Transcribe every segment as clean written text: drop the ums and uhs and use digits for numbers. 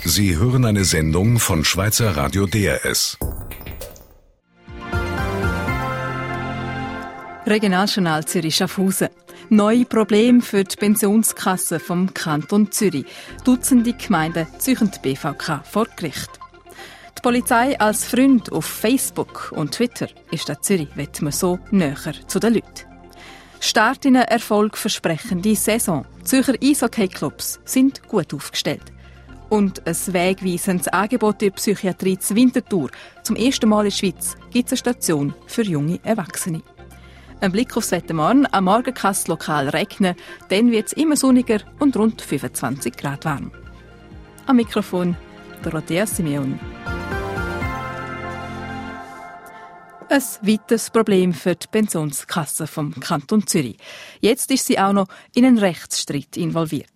Sie hören eine Sendung von Schweizer Radio DRS. Regionaljournal Zürich-Schaffhausen. Neue Probleme für die Pensionskasse vom Kanton Zürich. Dutzende Gemeinden ziehen die BVK vor Gericht. Die Polizei als Freund auf Facebook und Twitter. In Stadt Zürich wird man so näher zu den Leuten. Start in eine erfolgversprechende Saison. Zürcher Eishockey-Clubs sind gut aufgestellt. Und ein wegweisendes Angebot in der Psychiatrie zur Winterthur. Zum ersten Mal in der Schweiz gibt es eine Station für junge Erwachsene. Ein Blick aufs Wetter morgen. Am Morgen kann es lokal regnen. Dann wird es immer sonniger und rund 25 Grad warm. Am Mikrofon Dorothea Simeon. Ein weiteres Problem für die Pensionskasse vom Kanton Zürich. Jetzt ist sie auch noch in einen Rechtsstreit involviert.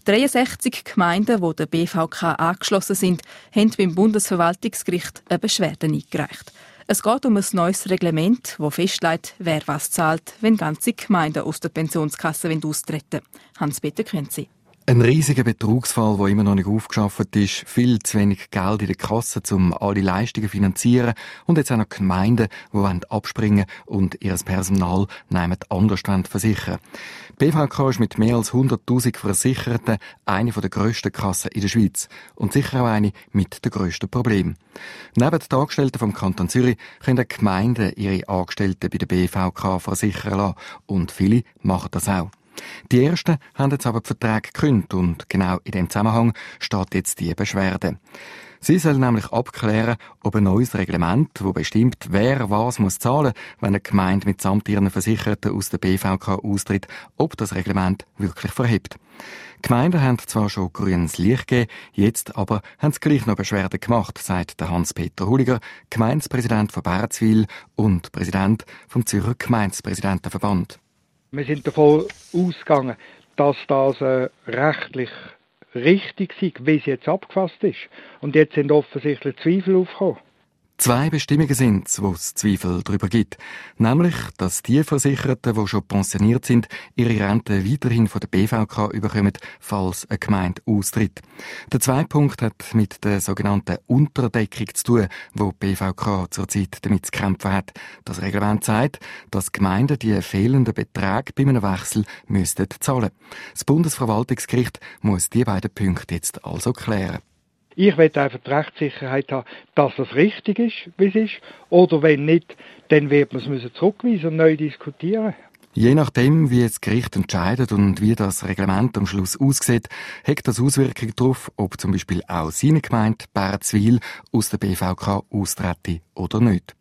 63 Gemeinden, die der BVK angeschlossen sind, haben beim Bundesverwaltungsgericht eine Beschwerde eingereicht. Es geht um ein neues Reglement, das festlegt, wer was zahlt, wenn ganze Gemeinden aus der Pensionskasse austreten wollen. Hans-Peter Künzi. Ein riesiger Betrugsfall, der immer noch nicht aufgeschafft ist. Viel zu wenig Geld in der Kasse, um alle Leistungen zu finanzieren. Und jetzt auch noch Gemeinden, die abspringen und ihr Personal anders versichern. Die BVK ist mit mehr als 100'000 Versicherten eine der grössten Kassen in der Schweiz. Und sicher auch eine mit den grössten Problemen. Neben den Angestellten vom Kanton Zürich können die Gemeinden ihre Angestellten bei der BVK versichern lassen. Und viele machen das auch. Die ersten haben jetzt aber die Verträge gekündigt und genau in dem Zusammenhang steht jetzt die Beschwerde. Sie sollen nämlich abklären, ob ein neues Reglement, das bestimmt, wer was muss zahlen, wenn eine Gemeinde mitsamt ihren Versicherten aus der BVK austritt, ob das Reglement wirklich verhebt. Die Gemeinden haben zwar schon grünes Licht gegeben, jetzt aber haben sie gleich noch Beschwerden gemacht, sagt der Hans-Peter Huliger, Gemeindepräsident von Bärzwil und Präsident vom Zürcher Gemeindepräsidentenverband. Wir sind davon ausgegangen, dass das rechtlich richtig ist, wie es jetzt abgefasst ist. Und jetzt sind offensichtlich Zweifel aufgekommen. Zwei Bestimmungen sind es, wo es Zweifel darüber gibt. Nämlich, dass die Versicherten, die schon pensioniert sind, ihre Rente weiterhin von der BVK bekommen, falls eine Gemeinde austritt. Der zweite Punkt hat mit der sogenannten Unterdeckung zu tun, wo die BVK zurzeit damit zu kämpfen hat. Das Reglement sagt, dass Gemeinden die fehlenden Beträge bei einem Wechsel müssten zahlen. Das Bundesverwaltungsgericht muss die beiden Punkte jetzt also klären. Ich will einfach die Rechtssicherheit haben, dass es richtig ist, wie es ist. Oder wenn nicht, dann wird man es zurückweisen und neu diskutieren. Je nachdem, wie das Gericht entscheidet und wie das Reglement am Schluss aussieht, hat das Auswirkungen darauf, ob zum Beispiel auch seine Gemeinde Bärzwil aus der BVK austrete oder nicht.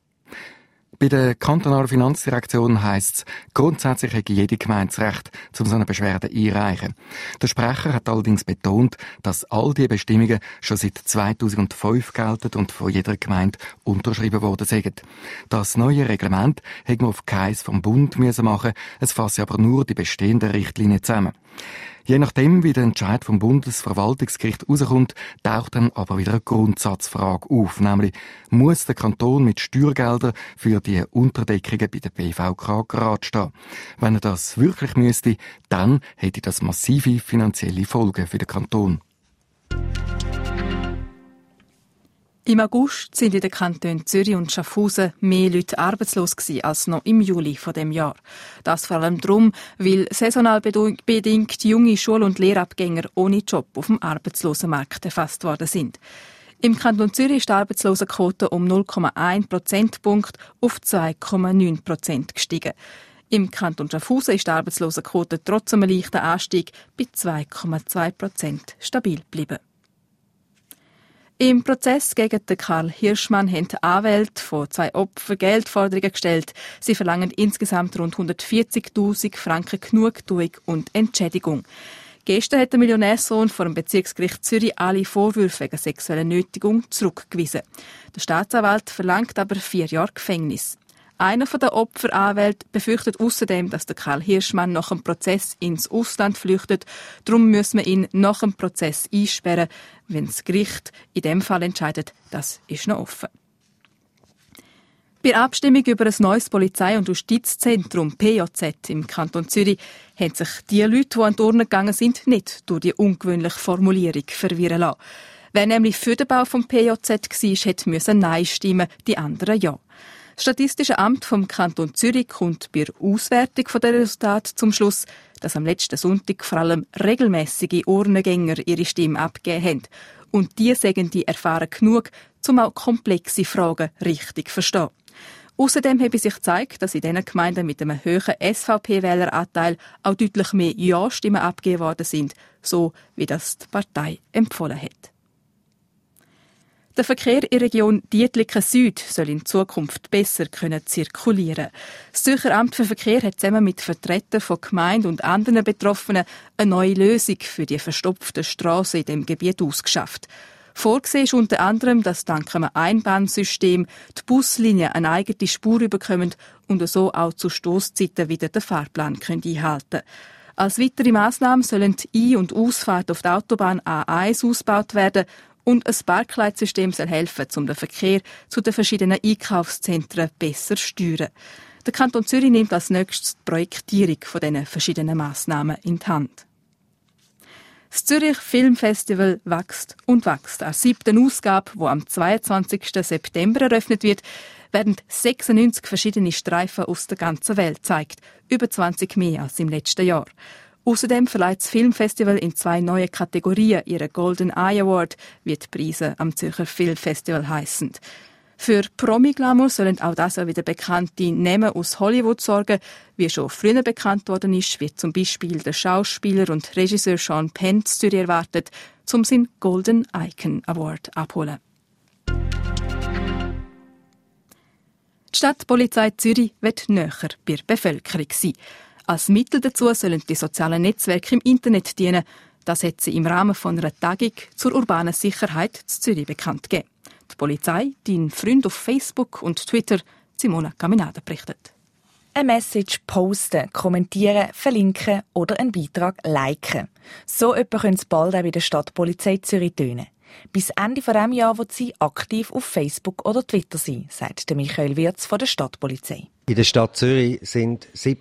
Bei der kantonalen Finanzdirektion heisst es, grundsätzlich hätte jede Gemeinde das Recht, um so eine Beschwerde einreichen. Der Sprecher hat allerdings betont, dass all diese Bestimmungen schon seit 2005 gelten und von jeder Gemeinde unterschrieben worden sind. Das neue Reglement hätte man auf Geheiss vom Bund machen müssen, es fasse aber nur die bestehenden Richtlinien zusammen. Je nachdem, wie der Entscheid vom Bundesverwaltungsgericht rauskommt, taucht dann aber wieder eine Grundsatzfrage auf, nämlich muss der Kanton mit Steuergeldern für die Unterdeckungen bei der BVK gerade stehen. Wenn er das wirklich müsste, dann hätte das massive finanzielle Folgen für den Kanton. Im August sind in den Kantonen Zürich und Schaffhausen mehr Leute arbeitslos gewesen als noch im Juli von dem Jahr. Das vor allem darum, weil saisonal bedingt junge Schul- und Lehrabgänger ohne Job auf dem Arbeitslosenmarkt erfasst worden sind. Im Kanton Zürich ist die Arbeitslosenquote um 0,1 Prozentpunkt auf 2,9% gestiegen. Im Kanton Schaffhausen ist die Arbeitslosenquote trotz einem leichten Anstieg bei 2,2% stabil geblieben. Im Prozess gegen den Karl Hirschmann haben die Anwälte von zwei Opfern Geldforderungen gestellt. Sie verlangen insgesamt rund 140'000 Franken Genugtuung und Entschädigung. Gestern hat der Millionärssohn vor dem Bezirksgericht Zürich alle Vorwürfe wegen sexueller Nötigung zurückgewiesen. Der Staatsanwalt verlangt aber 4 Jahre Gefängnis. Einer der Opferanwälte befürchtet außerdem, dass der Karl Hirschmann nach dem Prozess ins Ausland flüchtet. Darum müssen wir ihn nach dem Prozess einsperren. Wenn das Gericht in dem Fall entscheidet, das ist noch offen. Bei der Abstimmung über ein neues Polizei- und Justizzentrum PJZ im Kanton Zürich haben sich die Leute, die an die Urne gegangen sind, nicht durch die ungewöhnliche Formulierung verwirren lassen. Wer nämlich für den Bau vom PJZ war, musste Nein stimmen, die anderen ja. Das Statistische Amt vom Kanton Zürich kommt bei der Auswertung der Resultate zum Schluss, dass am letzten Sonntag vor allem regelmässige Urnengänger ihre Stimme abgegeben haben. Und die sagen die erfahren genug, um auch komplexe Fragen richtig zu verstehen. Außerdem habe sich gezeigt, dass in diesen Gemeinden mit einem hohen SVP-Wähleranteil auch deutlich mehr Ja-Stimmen abgegeben worden sind, so wie das die Partei empfohlen hat. Der Verkehr in der Region Dietliken Süd soll in Zukunft besser zirkulieren können. Das Zürcher Amt für Verkehr hat zusammen mit Vertretern von Gemeinden und anderen Betroffenen eine neue Lösung für die verstopften Strassen in dem Gebiet ausgeschafft. Vorgesehen ist unter anderem, dass dank einem Einbahnsystem die Buslinien eine eigene Spur bekommen und so auch zu Stosszeiten wieder den Fahrplan einhalten können. Als weitere Massnahme sollen die Ein- und Ausfahrt auf die Autobahn A1 ausgebaut werden und ein Parkleitsystem soll helfen, um den Verkehr zu den verschiedenen Einkaufszentren besser zu steuern. Der Kanton Zürich nimmt als nächstes die Projektierung von diesen verschiedenen Massnahmen in die Hand. Das Zürich Filmfestival wächst und wächst. An der 7. Ausgabe, die am 22. September eröffnet wird, werden 96 verschiedene Streifen aus der ganzen Welt gezeigt. Über 20 mehr als im letzten Jahr. Außerdem verleiht das Filmfestival in 2 neue Kategorien ihren Golden Eye Award, wie die Preise am Zürcher Filmfestival heissen. Für Promi-Glamour sollen auch das wieder bekannte Namen aus Hollywood sorgen, wie schon früher bekannt worden ist, wie zum Beispiel der Schauspieler und Regisseur Sean Penn zu Zürich erwartet, um seinen Golden Icon Award abholen. Die Stadtpolizei Zürich wird näher bei der Bevölkerung sein. Als Mittel dazu sollen die sozialen Netzwerke im Internet dienen. Das hat sie im Rahmen von einer Tagung zur urbanen Sicherheit in Zürich bekannt gegeben. Die Polizei, dein Freund auf Facebook und Twitter, Simona Caminada, berichtet. Eine Message posten, kommentieren, verlinken oder einen Beitrag liken. So etwa könnte es bald auch bei der Stadtpolizei Zürich tönen. Bis Ende dieses Jahres wird sie aktiv auf Facebook oder Twitter sein, sagt Michael Wirz von der Stadtpolizei. In der Stadt Zürich sind über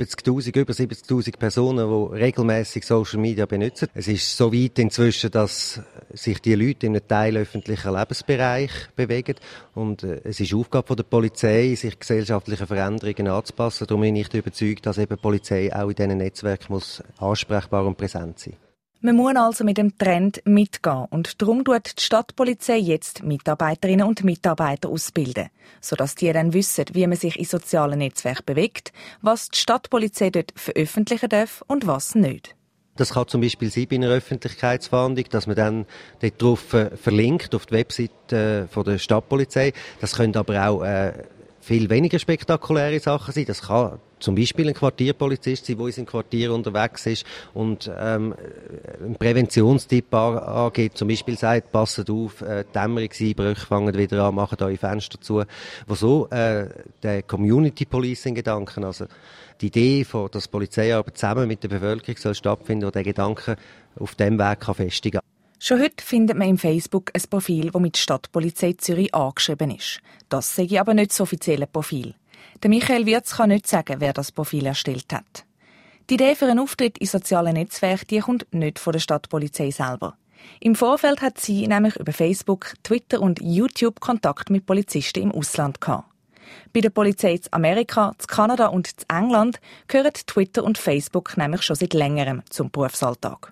70'000 Personen, die regelmäßig Social Media benutzen. Es ist so weit inzwischen, dass sich die Leute in einem Teil öffentlichen Lebensbereich bewegen. Und es ist Aufgabe der Polizei, sich gesellschaftlichen Veränderungen anzupassen. Darum bin ich überzeugt, dass eben die Polizei auch in diesen Netzwerken muss ansprechbar und präsent sein. Man muss also mit dem Trend mitgehen und darum tut die Stadtpolizei jetzt Mitarbeiterinnen und Mitarbeiter ausbilden, sodass die dann wissen, wie man sich in sozialen Netzwerken bewegt, was die Stadtpolizei dort veröffentlichen darf und was nicht. Das kann zum Beispiel sein bei einer Öffentlichkeitsfahndung, dass man dann dort drauf verlinkt auf die Webseite von der Stadtpolizei. Das können aber auch viel weniger spektakuläre Sachen sein. Das kann zum Beispiel ein Quartierpolizist sein, der in seinem Quartier unterwegs ist und einen Präventionstipp angeht. Zum Beispiel sagt, passt auf, Dämmerungseinbrüche fangen wieder an, macht eure Fenster zu. Wo so der Community Policing Gedanken, also die Idee, dass die Polizeiarbeit zusammen mit der Bevölkerung soll stattfinden, und der Gedanke auf diesem Weg kann festigen. Schon heute findet man im Facebook ein Profil, das mit Stadtpolizei Zürich angeschrieben ist. Das sei aber nicht das offizielle Profil. Der Michael Wirz kann nicht sagen, wer das Profil erstellt hat. Die Idee für einen Auftritt in sozialen Netzwerken, die kommt nicht von der Stadtpolizei selber. Im Vorfeld hat sie nämlich über Facebook, Twitter und YouTube Kontakt mit Polizisten im Ausland gehabt. Bei der Polizei in Amerika, in Kanada und in England gehören Twitter und Facebook nämlich schon seit längerem zum Berufsalltag.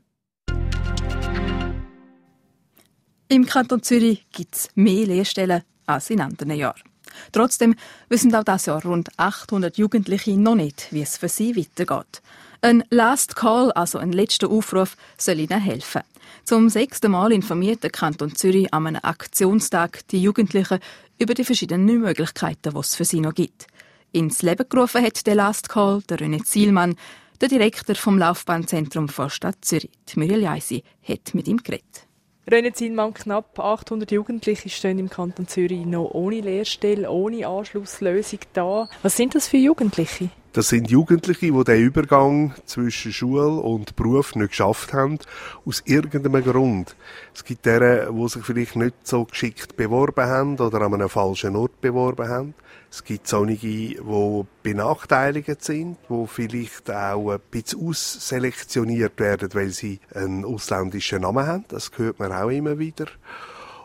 Im Kanton Zürich gibt es mehr Lehrstellen als in anderen Jahren. Trotzdem wissen auch dieses Jahr rund 800 Jugendliche noch nicht, wie es für sie weitergeht. Ein Last Call, also ein letzter Aufruf, soll ihnen helfen. Zum 6. Mal informiert der Kanton Zürich an einem Aktionstag die Jugendlichen über die verschiedenen Möglichkeiten, die es für sie noch gibt. Ins Leben gerufen hat der Last Call der René Zielmann, der Direktor vom Laufbahnzentrum der Stadt Zürich. Muriel Jaisi hat mit ihm geredet. René Zielmann, knapp 800 Jugendliche stehen im Kanton Zürich noch ohne Lehrstelle, ohne Anschlusslösung da. Was sind das für Jugendliche? Das sind Jugendliche, die den Übergang zwischen Schule und Beruf nicht geschafft haben, aus irgendeinem Grund. Es gibt deren, die sich vielleicht nicht so geschickt beworben haben oder an einem falschen Ort beworben haben. Es gibt solche, die benachteiligt sind, die vielleicht auch ein bisschen ausselektioniert werden, weil sie einen ausländischen Namen haben. Das hört man auch immer wieder.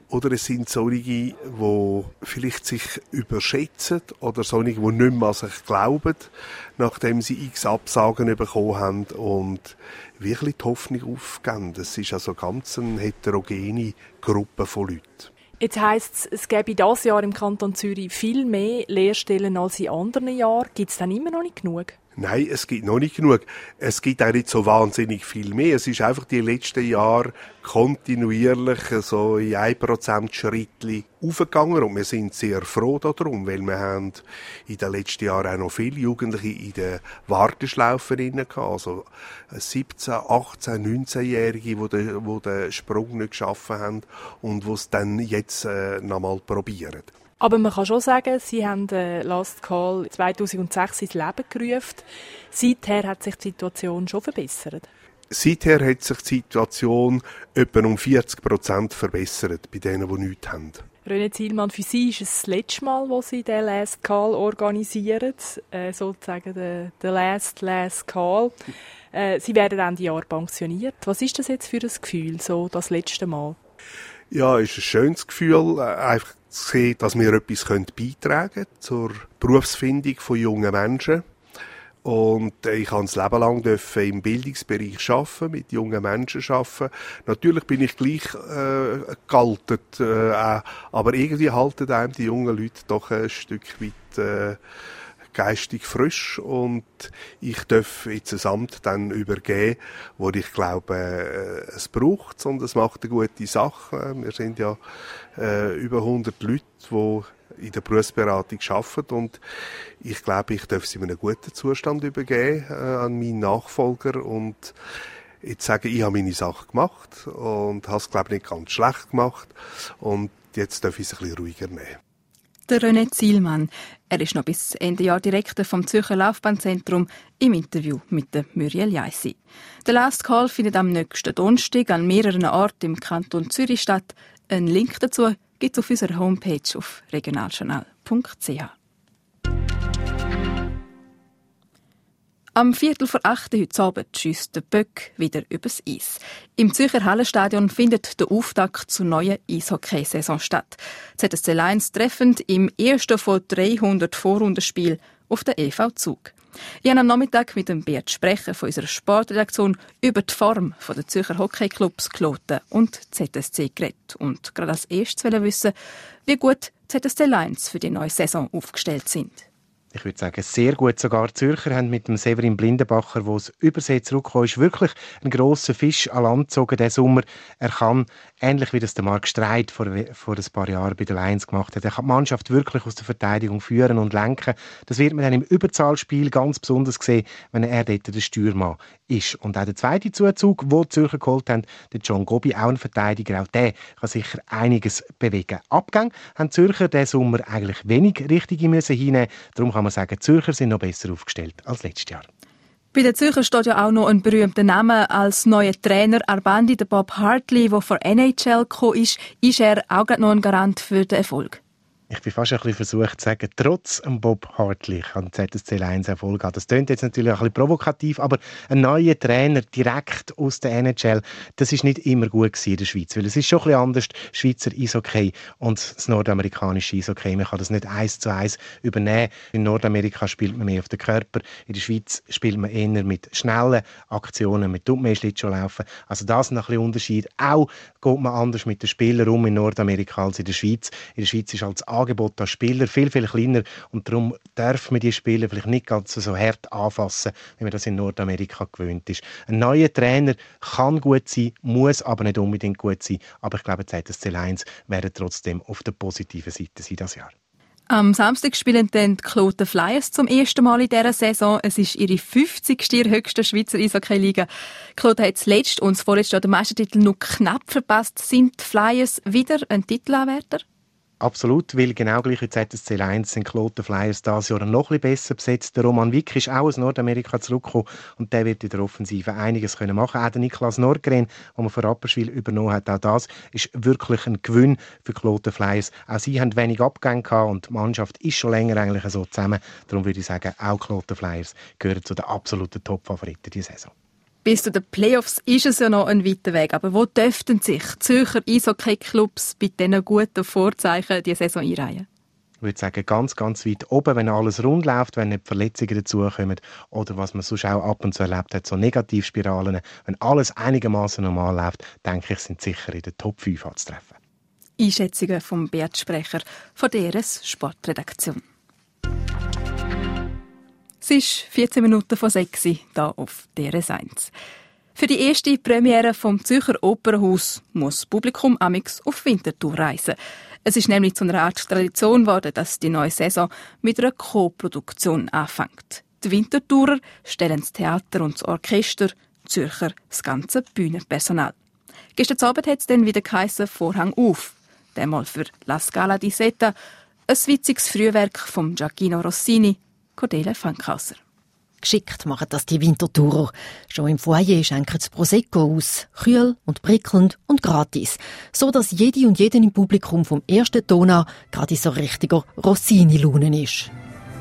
Oder es sind solche, die vielleicht sich überschätzen oder solche, die nicht mehr an sich glauben, nachdem sie x Absagen bekommen haben und wirklich die Hoffnung aufgeben. Es ist also ganz eine heterogene Gruppe von Leuten. Jetzt heisst es gäbe dieses Jahr im Kanton Zürich viel mehr Lehrstellen als in anderen Jahren. Gibt es dann immer noch nicht genug? Nein, es gibt noch nicht genug. Es gibt auch nicht so wahnsinnig viel mehr. Es ist einfach die letzten Jahre kontinuierlich so in 1% Schrittli aufgegangen und wir sind sehr froh darum, weil wir haben in den letzten Jahren auch noch viele Jugendliche in den Warteschlaufen gehabt. Also 17, 18, 19-Jährige, die den Sprung nicht geschaffen haben und die es dann jetzt nochmal probieren. Aber man kann schon sagen, Sie haben Last Call 2006 ins Leben gerufen. Seither hat sich die Situation schon verbessert. Seither hat sich die Situation etwa um 40% verbessert bei denen, die nichts haben. René Zielmann, für Sie ist es das letzte Mal, wo Sie den Last Call organisieren, sozusagen der Last Call. Sie werden Ende Jahr pensioniert. Was ist das jetzt für ein Gefühl, so das letzte Mal? Ja, es ist ein schönes Gefühl, einfach zu sehen, dass wir etwas beitragen können zur Berufsfindung von jungen Menschen. Und ich habe das Leben lang im Bildungsbereich arbeiten, mit jungen Menschen arbeiten. Natürlich bin ich gleich gealtert, aber irgendwie halten einem die jungen Leute doch ein Stück weit geistig frisch und ich darf jetzt ein Amt dann übergeben, wo ich glaube, es braucht und es macht eine gute Sache. Wir sind ja über 100 Leute, die in der Berufsberatung arbeiten und ich glaube, ich darf sie in einem guten Zustand übergeben an meinen Nachfolger und jetzt sagen, ich habe meine Sache gemacht und habe es, glaube ich, nicht ganz schlecht gemacht und jetzt darf ich es ein bisschen ruhiger nehmen. Der René Zielmann. Er ist noch bis Ende Jahr Direktor vom Zürcher Laufbahnzentrum im Interview mit der Muriel Jaissi. Der Last Call findet am nächsten Donnerstag an mehreren Orten im Kanton Zürich statt. Einen Link dazu gibt es auf unserer Homepage auf regionaljournal.ch. Am 7:45 heute Abend schiesst der Böck wieder übers Eis. Im Zürcher Hallenstadion findet der Auftakt zur neuen Eishockey-Saison statt. ZSC Lions treffend im ersten von 300 Vorrundenspielen auf den EV Zug. Ich habe am Nachmittag mit dem Bert Sprecher von unserer Sportredaktion über die Form der Zürcher Hockeyclubs Kloten und ZSC geredet. Und gerade als erstes wollte wissen, wie gut ZSC Lions für die neue Saison aufgestellt sind. Ich würde sagen, sehr gut. Sogar die Zürcher haben mit dem Severin Blindenbacher, der aus Übersee zurückgekommen ist, wirklich einen grossen Fisch an Land gezogen diesen Sommer. Er kann, ähnlich wie das der Marc Streit vor ein paar Jahren bei den Lions gemacht hat, er kann die Mannschaft wirklich aus der Verteidigung führen und lenken. Das wird man dann im Überzahlspiel ganz besonders sehen, wenn er dort der Stürmann ist. Und auch der zweite Zuzug, den die Zürcher geholt haben, der John Gobi, auch ein Verteidiger, auch der kann sicher einiges bewegen. Abgänge haben die Zürcher diesen Sommer eigentlich wenig richtige müssen hinnehmen. Darum kann man sagen, die Zürcher sind noch besser aufgestellt als letztes Jahr. Bei den Zürcher steht ja auch noch ein berühmter Name als neuer Trainer Arbandi, der Bob Hartley, der von NHL gekommen ist. Ist er auch gerade noch ein Garant für den Erfolg? Ich bin fast ein bisschen versucht zu sagen, trotz Bob Hartley kann ZSC Lions Erfolg haben. Das klingt jetzt natürlich ein bisschen provokativ, aber ein neuer Trainer direkt aus der NHL, das ist nicht immer gut gewesen in der Schweiz, weil es ist schon ein bisschen anders, Schweizer Eishockey und das nordamerikanische Eishockey. Man kann das nicht 1:1 übernehmen. In Nordamerika spielt man mehr auf den Körper, in der Schweiz spielt man eher mit schnellen Aktionen, mit mehr Schlittschuhlaufen. Also das ist ein bisschen Unterschied. Auch geht man anders mit den Spielern um in Nordamerika als in der Schweiz. In der Schweiz ist als Angebot an Spieler viel, viel kleiner und darum darf man die Spieler vielleicht nicht ganz so hart anfassen, wie man das in Nordamerika gewöhnt ist. Ein neuer Trainer kann gut sein, muss aber nicht unbedingt gut sein, aber ich glaube, die ZSC Lions werden trotzdem auf der positiven Seite sein dieses Jahr. Am Samstag spielen dann die Kloten Flyers zum ersten Mal in dieser Saison. Es ist ihre 50. höchste Schweizer Eishockey-Liga. Kloten hat zuletzt und vorletzt den Meistertitel noch knapp verpasst. Sind die Flyers wieder ein Titelanwärter? Absolut, weil genau gleich wie ZSC Lions sind Kloten Flyers dieses Jahr noch ein bisschen besser besetzt. Der Roman Wick ist auch aus Nordamerika zurückgekommen und der wird in der Offensive einiges machen können. Auch der Niklas Nordgren, den man von Rapperswil übernommen hat, auch das ist wirklich ein Gewinn für Kloten Flyers. Auch sie haben wenig Abgänge gehabt und die Mannschaft ist schon länger eigentlich so zusammen. Darum würde ich sagen, auch Kloten Flyers gehören zu den absoluten Top-Favoriten dieser Saison. Bis zu den Playoffs ist es ja noch ein weiter Weg. Aber wo dürften sich Zürcher Eishockey-Clubs bei diesen guten Vorzeichen die Saison einreihen? Ich würde sagen, ganz, ganz weit oben, wenn alles rund läuft, wenn nicht Verletzungen dazukommen oder was man sonst auch ab und zu erlebt hat, so Negativspiralen. Wenn alles einigermaßen normal läuft, denke ich, sind sicher in der Top 5 anzutreffen. Einschätzungen vom Bert Sprecher von DRS Sportredaktion. Es ist 14 Minuten vor 6 Uhr, hier auf DRS 1. Für die erste Premiere vom Zürcher Opernhaus muss das Publikum amix auf Winterthur reisen. Es ist nämlich zu einer Art Tradition geworden, dass die neue Saison mit einer Co-Produktion anfängt. Die Winterthurer stellen das Theater und das Orchester, die Zürcher das ganze Bühnenpersonal. Gestern Abend hat es dann wieder geheissen, Vorhang auf. Diesmal für La Scala di Seta, ein witziges Frühwerk von Gioacchino Rossini, Cordelia Fankhauser. Geschickt machen das die Winterthurer. Schon im Foyer schenken sie Prosecco aus. Kühl und prickelnd und gratis. So dass jede und jeden im Publikum vom ersten Ton an gerade so richtiger Rossini-Laune ist.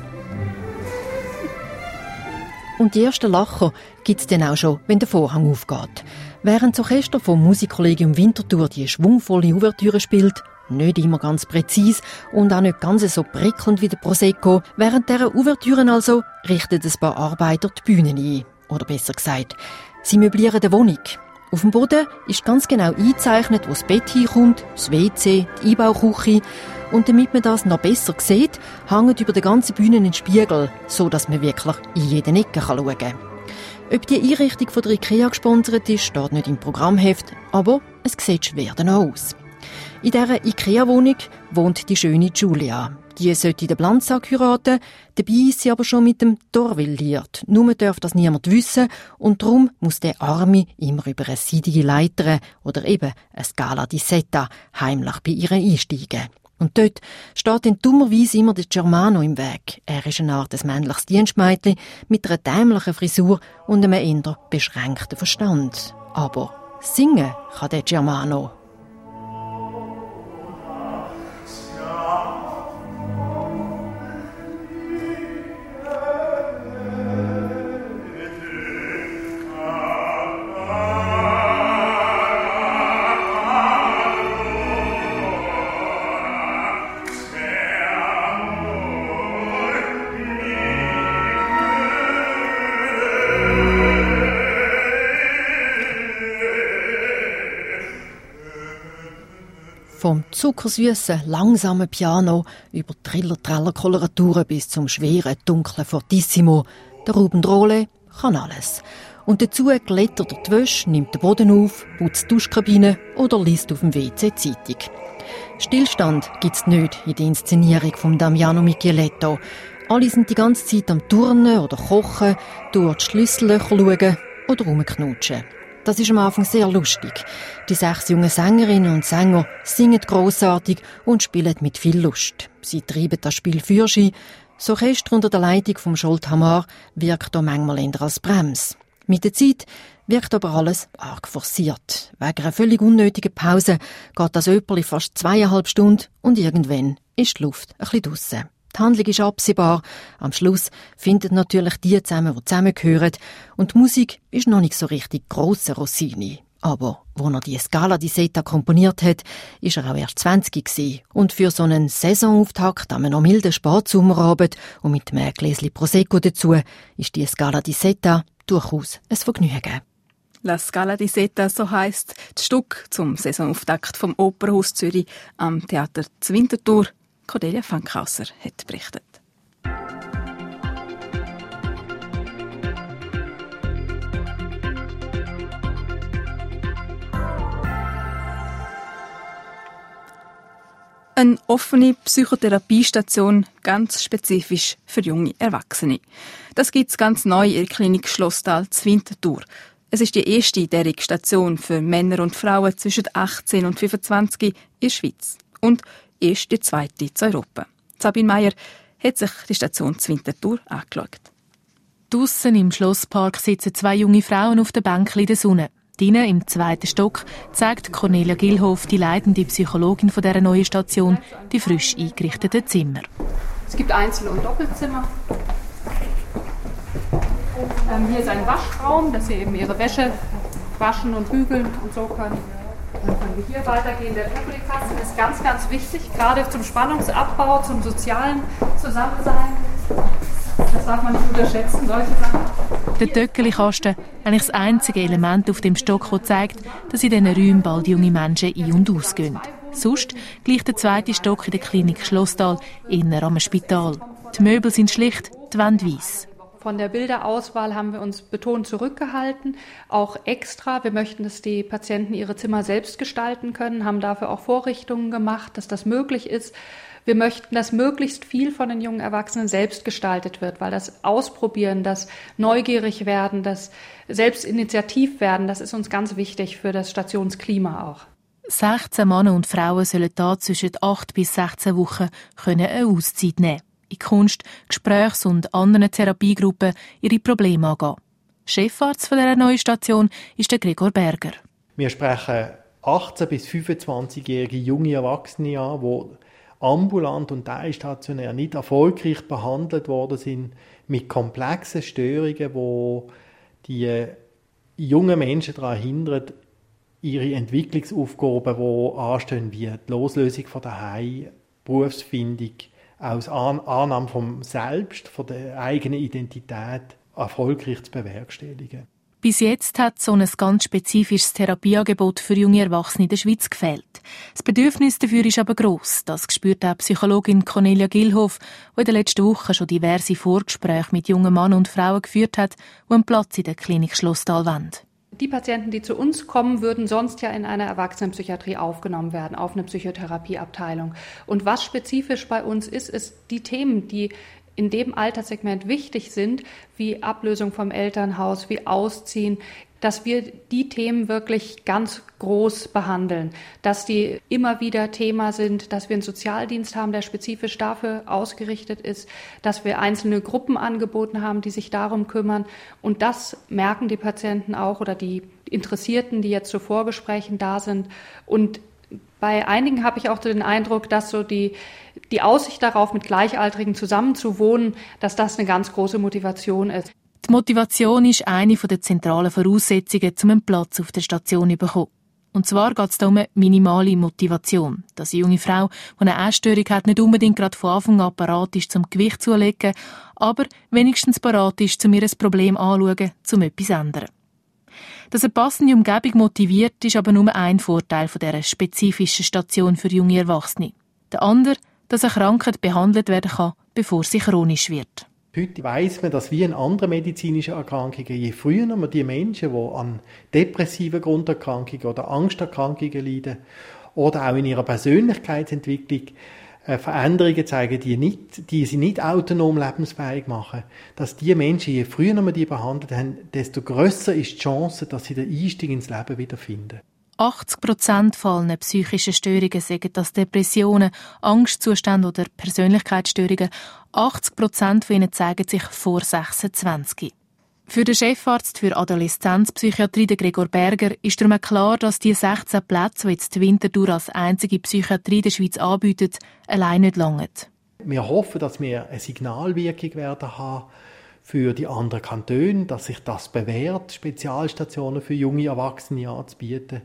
Und die ersten Lacher gibt's dann auch schon, wenn der Vorhang aufgeht. Während das Orchester vom Musikkollegium Winterthur die schwungvolle Ouvertüre spielt, nicht immer ganz präzis und auch nicht ganz so prickelnd wie der Prosecco. Während dieser Ouvertüren also richten ein paar Arbeiter die Bühne ein. Oder besser gesagt, sie möblieren die Wohnung. Auf dem Boden ist ganz genau eingezeichnet, wo das Bett hinkommt, das WC, die Einbauküche. Und damit man das noch besser sieht, hängen über der ganzen Bühne ein Spiegel, so dass man wirklich in jede Ecke schauen kann. Ob die Einrichtung von der IKEA gesponsert ist, steht nicht im Programmheft, aber es sieht schwer danach aus. In dieser IKEA-Wohnung wohnt die schöne Giulia. Die sollte den Blanzsack heiraten, dabei ist sie aber schon mit dem Torwil liiert. Nur darf das niemand wissen und darum muss der Arme immer über eine seidige Leiter oder eben eine Scala di Seta heimlich bei ihr einsteigen. Und dort steht dann dummerweise immer der Germano im Weg. Er ist eine Art männliches Dienstmädchen mit einer dämlichen Frisur und einem eher beschränkten Verstand. Aber singen kann der Germano. Vom zuckersüßen, langsamen Piano über Triller-Treller-Koloraturen bis zum schweren, dunklen Fortissimo. Der Ruben Drohle kann alles. Und dazu glättert er die Wäsche, nimmt den Boden auf, putzt die Duschkabine oder liest auf dem WC Zeitung. Stillstand gibt's nicht in der Inszenierung von Damiano Micheletto. Alle sind die ganze Zeit am Turnen oder Kochen, durch die Schlüssellöcher schauen oder rumknutschen. Das ist am Anfang sehr lustig. Die 6 jungen Sängerinnen und Sänger singen grossartig und spielen mit viel Lust. Sie treiben das Spiel für sich. Das Orchester unter der Leitung von Scholt Hamar wirkt auch manchmal eher als Brems. Mit der Zeit wirkt aber alles arg forciert. Wegen einer völlig unnötigen Pause geht das Öpperli fast 2,5 Stunden und irgendwann ist die Luft ein bisschen draussen. Die Handlung ist absehbar. Am Schluss finden natürlich die zusammen, die zusammengehören. Und die Musik ist noch nicht so richtig grosser Rossini. Aber als er die Scala di Seta komponiert hat, ist er auch erst 20 gewesen. Und für so einen Saisonauftakt an einem milden Spatsommerabend und mit einem Gläschen Prosecco dazu ist die Scala di Seta durchaus ein Vergnügen. La Scala di Seta, so heisst das Stück zum Saisonauftakt vom Opernhaus Zürich am Theater Winterthur. Cordelia Fankhauser hat berichtet. Eine offene Psychotherapiestation, ganz spezifisch für junge Erwachsene. Das gibt es ganz neu in der Klinik Schlosstal zu Winterthur. Es ist die erste derartige Station für Männer und Frauen zwischen 18 und 25 in der Schweiz. Und erst die zweite zu Europa. Sabine Meier hat sich die Station zu Winterthur angeschaut. Draussen im Schlosspark sitzen 2 junge Frauen auf der Bänkchen in der Sonne. Drinnen im 2. Stock zeigt Cornelia Gilhoff, die leitende Psychologin von dieser neuen Station, die frisch eingerichteten Zimmer. Es gibt Einzel- und Doppelzimmer. Hier ist ein Waschraum, dass Sie eben Ihre Wäsche waschen und bügeln und so können. Dann können wir hier weitergehen. Der Publikasten ist ganz, ganz wichtig, gerade zum Spannungsabbau, zum sozialen Zusammensein. Das darf man nicht unterschätzen, solche Sachen. Der Töckeli-Kasten, eigentlich das einzige Element auf dem Stock, das zeigt, dass in diesen Räumen bald junge Menschen ein- und ausgehen. Sonst gleicht der zweite Stock in der Klinik Schlosstal eher am Spital. Die Möbel sind schlicht, die Wände weiss. Von der Bilderauswahl haben wir uns betont zurückgehalten, auch extra. Wir möchten, dass die Patienten ihre Zimmer selbst gestalten können, haben dafür auch Vorrichtungen gemacht, dass das möglich ist. Wir möchten, dass möglichst viel von den jungen Erwachsenen selbst gestaltet wird, weil das Ausprobieren, das neugierig werden, das Selbstinitiativ werden, das ist uns ganz wichtig für das Stationsklima auch. 16 Männer und Frauen sollen da zwischen 8 bis 16 Wochen eine Auszeit nehmen. In Kunst-, Gesprächs- und anderen Therapiegruppen ihre Probleme angehen. Chefarzt von dieser neuen Station ist der Gregor Berger. Wir sprechen 18- bis 25-jährige junge Erwachsene an, die ambulant und teilstationär nicht erfolgreich behandelt worden sind, mit komplexen Störungen, die die jungen Menschen daran hindern, ihre Entwicklungsaufgaben, die anstehen, wie die Loslösung von daheim, Berufsfindung, aus Annahme vom Selbst, von der eigenen Identität, erfolgreich zu bewerkstelligen. Bis jetzt hat so ein ganz spezifisches Therapieangebot für junge Erwachsene in der Schweiz gefehlt. Das Bedürfnis dafür ist aber gross. Das spürt auch Psychologin Cornelia Gilhoff, die in den letzten Wochen schon diverse Vorgespräche mit jungen Männern und Frauen geführt hat, die einen Platz in der Klinik Schlosstal wollen. Die Patienten, die zu uns kommen, würden sonst ja in einer Erwachsenenpsychiatrie aufgenommen werden, auf eine Psychotherapieabteilung. Und was spezifisch bei uns ist die Themen, die in dem Alterssegment wichtig sind, wie Ablösung vom Elternhaus, wie Ausziehen, dass wir die Themen wirklich ganz groß behandeln, dass die immer wieder Thema sind, dass wir einen Sozialdienst haben, der spezifisch dafür ausgerichtet ist, dass wir einzelne Gruppen angeboten haben, die sich darum kümmern. Und das merken die Patienten auch oder die Interessierten, die jetzt zu Vorgesprächen da sind. Und bei einigen habe ich auch den Eindruck, dass so die Aussicht darauf, mit Gleichaltrigen zusammenzuwohnen, dass das eine ganz große Motivation ist. Die Motivation ist eine der zentralen Voraussetzungen, um einen Platz auf der Station zu bekommen. Und zwar geht es da um eine minimale Motivation. Dass eine junge Frau, die eine Essstörung hat, nicht unbedingt gerade von Anfang an parat ist, zum Gewicht zulegen, aber wenigstens parat ist, um ihr ein Problem anzuschauen, um etwas zu ändern. Dass eine passende Umgebung motiviert, ist aber nur ein Vorteil von dieser spezifischen Station für junge Erwachsene. Der andere, dass eine Krankheit behandelt werden kann, bevor sie chronisch wird. Heute weiss man, dass wie in anderen medizinischen Erkrankungen, je früher man die Menschen, die an depressiven Grunderkrankungen oder Angsterkrankungen leiden oder auch in ihrer Persönlichkeitsentwicklung Veränderungen zeigen, die sie nicht autonom lebensfähig machen, dass die Menschen, je früher man die behandelt haben, desto grösser ist die Chance, dass sie den Einstieg ins Leben wiederfinden. 80% von allen psychischen Störungen, sagen das Depressionen, Angstzustände oder Persönlichkeitsstörungen, 80% von ihnen zeigen sich vor 26. Für den Chefarzt für Adoleszenzpsychiatrie, Gregor Berger, ist darum klar, dass die 16 Plätze, die jetzt die Winterthur als einzige Psychiatrie der Schweiz anbietet, allein nicht langen. Wir hoffen, dass wir eine Signalwirkung werden haben für die anderen Kantone, dass sich das bewährt, Spezialstationen für junge Erwachsene anzubieten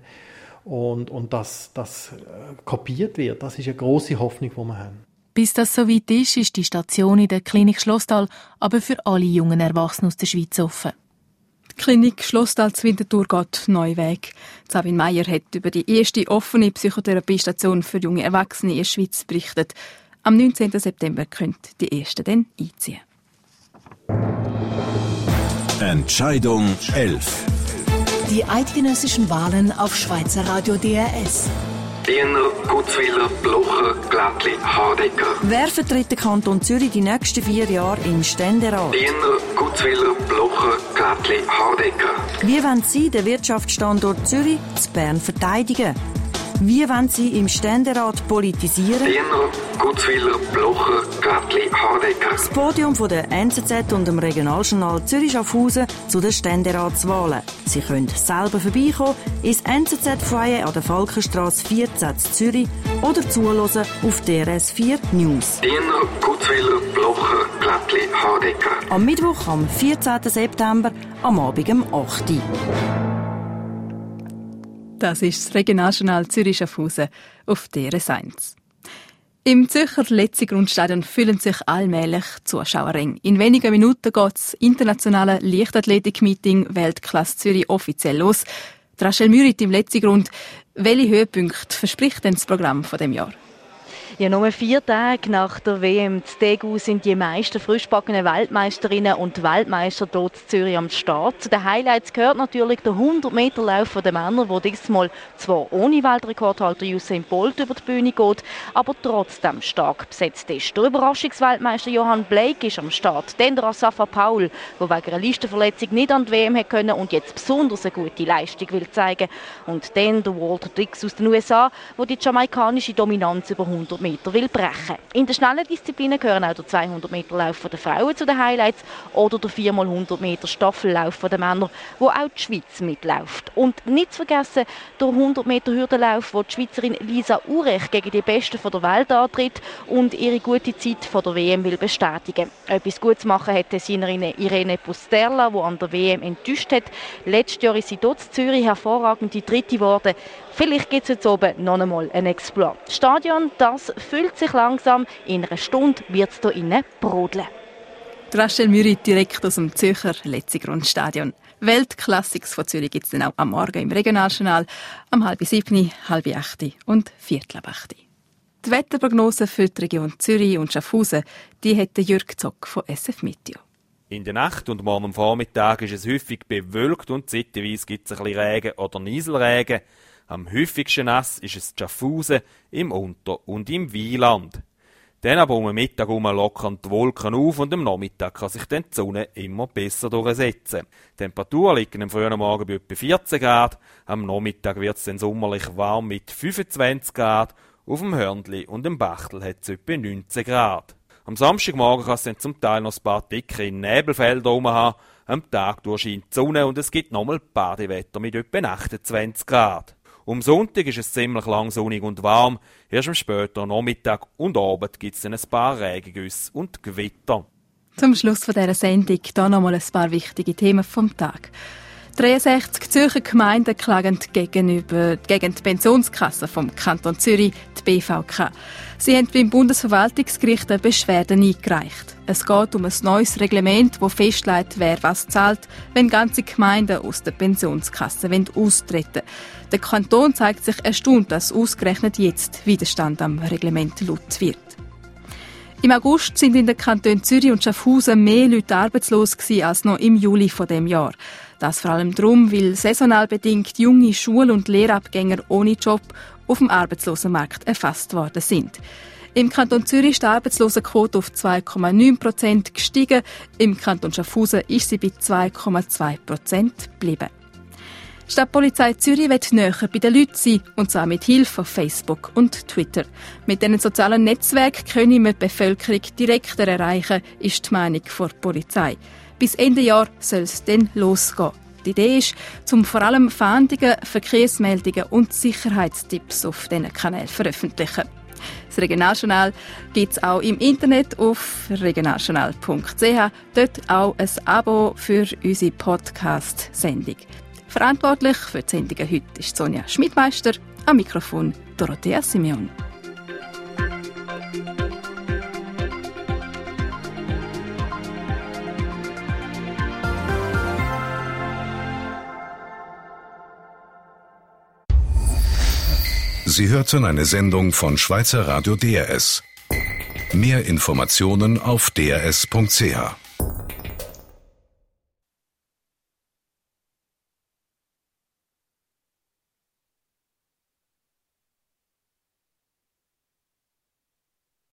und dass das kopiert wird. Das ist eine grosse Hoffnung, die wir haben. Bis das soweit ist, ist die Station in der Klinik Schlosstal aber für alle jungen Erwachsenen aus der Schweiz offen. Die Klinik Schlosstal zu Winterthur geht neuen Weg. Sabine Meyer hat über die erste offene Psychotherapiestation für junge Erwachsene in der Schweiz berichtet. Am 19. September können die ersten dann einziehen. Entscheidung 11. Die eidgenössischen Wahlen auf Schweizer Radio DRS. Diener, Gutzwiller, Blocher, Glättli, Hardecker. Wer vertritt den Kanton Zürich die nächsten 4 Jahre im Ständerat? Diener, Gutzwiller, Blocher, Glättli, Hardecker. Wie wollen Sie den Wirtschaftsstandort Zürich zu Bern verteidigen? Wie wollen Sie im Ständerat politisieren? Diener, Gutzwiller, Blocher, Glättli, Hardecker. Das Podium von der NZZ und dem Regionaljournal Zürich-Schaffhausen zu den Ständeratswahlen. Sie können selber vorbeikommen ins NZZ-Foyer an der Falkenstrasse 14 in Zürich oder zuhören auf DRS 4 News. Diener, Gutzwiller, Harzwiller, Blocher, Glättli, Hardecker. Am Mittwoch, am 14. September, am Abend um 8 Uhr. Das ist das Regionaljournal Zürich-Schaffhausen auf DRS 1. Im Zürcher Letzigrundstadion füllen sich allmählich Zuschauerränge. In wenigen Minuten geht das internationale Leichtathletik-Meeting Weltklasse Zürich offiziell los. Rachel Mürit im Letzigrund. Welche Höhepunkte verspricht denn das Programm von dem Jahr? Ja, nur 4 Tage nach der WM zu Degu sind die meisten frischgebackenen Weltmeisterinnen und Weltmeister dort in Zürich am Start. Zu den Highlights gehört natürlich der 100-Meter-Lauf der Männer, der diesmal zwar ohne Weltrekordhalter Usain Bolt über die Bühne geht, aber trotzdem stark besetzt ist. Der Überraschungsweltmeister Johann Blake ist am Start. Dann der Asafa Paul, der wegen einer Listenverletzung nicht an die WM hätte können und jetzt besonders eine gute Leistung will zeigen. Und dann der Walter Dix aus den USA, der die jamaikanische Dominanz über 100 Meter will brechen. In den schnellen Disziplinen gehören auch der 200-Meter-Lauf der Frauen zu den Highlights oder der 4x100 Meter Staffellauf der Männer, wo auch die Schweiz mitläuft. Und nicht zu vergessen der 100-Meter-Hürdenlauf, wo die Schweizerin Lisa Urech gegen die Besten der Welt antritt und ihre gute Zeit von der WM will bestätigen. Etwas Gutes machen hat Tessinerin Irene Pusterla, die an der WM enttäuscht hat. Letztes Jahr ist sie dort in Zürich hervorragende Dritte geworden. Vielleicht gibt es jetzt oben noch einmal einen Exploit. Das Stadion, das füllt sich langsam. In einer Stunde wird es hier innen brodeln. Rachel Mürit direkt aus dem Zürcher Letzigrundstadion. Weltklassiks von Zürich gibt es dann auch am Morgen im Regionaljournal, am 6:30, 7:30 und 7:45. Die Wetterprognose für die Region Zürich und Schaffhausen, die hat Jürg Zock von SF Meteo. In der Nacht und morgen am Vormittag ist es häufig bewölkt und zeitweise gibt es ein bisschen Regen oder Nieselregen. Am häufigsten nass ist es in Schaffhausen, im Unter- und im Wieland. Dann aber um den Mittag lockern die Wolken auf und am Nachmittag kann sich dann die Sonne immer besser durchsetzen. Die Temperaturen liegen am frühen Morgen bei etwa 14 Grad, am Nachmittag wird es dann sommerlich warm mit 25 Grad, auf dem Hörnli und dem Bachtel hat es etwa 19 Grad. Am Samstagmorgen kann es dann zum Teil noch ein paar dicke Nebelfelder haben, am Tag durch scheint die Sonne und es gibt nochmal Badewetter mit etwa 28 Grad. Um Sonntag ist es ziemlich lang sonnig und warm. Erst am späteren Nachmittag und Abend gibt es dann ein paar Regengüsse und Gewitter. Zum Schluss dieser Sendung hier nochmal ein paar wichtige Themen vom Tag. 63 Zürcher Gemeinden klagen gegen die Pensionskasse vom Kanton Zürich, die BVK. Sie haben beim Bundesverwaltungsgericht eine Beschwerde eingereicht. Es geht um ein neues Reglement, das festlegt, wer was zahlt, wenn ganze Gemeinden aus der Pensionskasse austreten wollen. Der Kanton zeigt sich erstaunt, dass ausgerechnet jetzt Widerstand am Reglement laut wird. Im August sind in den Kantonen Zürich und Schaffhausen mehr Leute arbeitslos gewesen als noch im Juli von dem Jahr. Das vor allem darum, weil saisonal bedingt junge Schul- und Lehrabgänger ohne Job auf dem Arbeitslosenmarkt erfasst worden sind. Im Kanton Zürich ist die Arbeitslosenquote auf 2,9% gestiegen. Im Kanton Schaffhausen ist sie bei 2,2% geblieben. Die Stadtpolizei Zürich will näher bei den Leuten sein, und zwar mit Hilfe von Facebook und Twitter. Mit diesen sozialen Netzwerken können wir die Bevölkerung direkter erreichen, ist die Meinung der Polizei. Bis Ende Jahr soll es dann losgehen. Die Idee ist, vor allem Fahndungen, Verkehrsmeldungen und Sicherheitstipps auf diesen Kanälen veröffentlichen. Das Regionaljournal gibt es auch im Internet auf regionaljournal.ch. Dort auch ein Abo für unsere Podcast-Sendung. Verantwortlich für die Sendungen heute ist Sonja Schmidmeister, am Mikrofon Dorothea Simeon. Sie hörten eine Sendung von Schweizer Radio DRS. Mehr Informationen auf drs.ch.